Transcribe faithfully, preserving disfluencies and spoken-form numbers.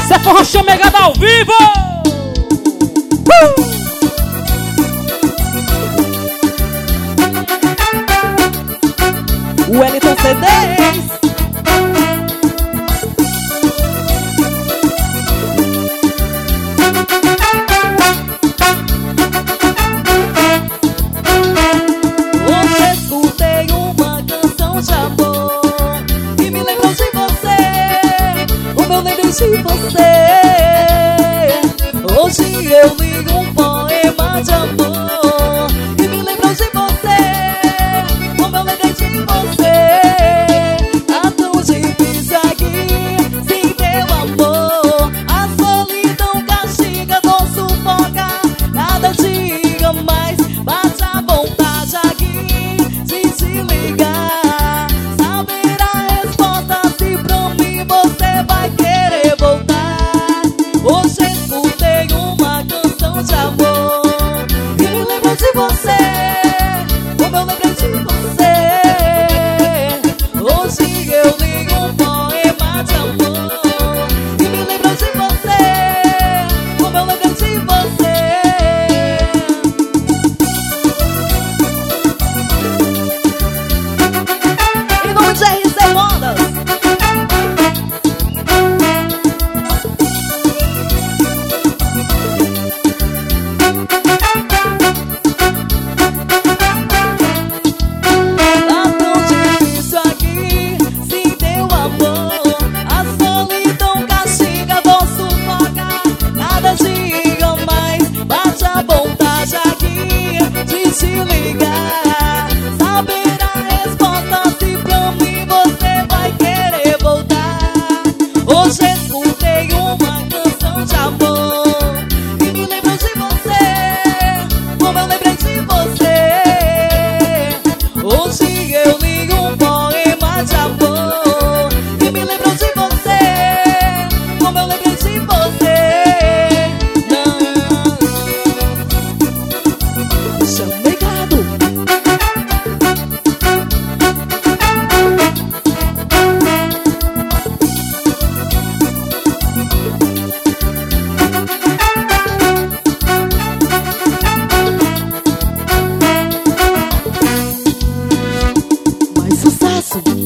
Zé Forró Chamegada ao vivo! Uh! O Wellington C Ds. Hoje escutei uma canção de amor que me lembrou de você, o meu lembro de você. Hoje eu li um poema de amor que me lembrou de você.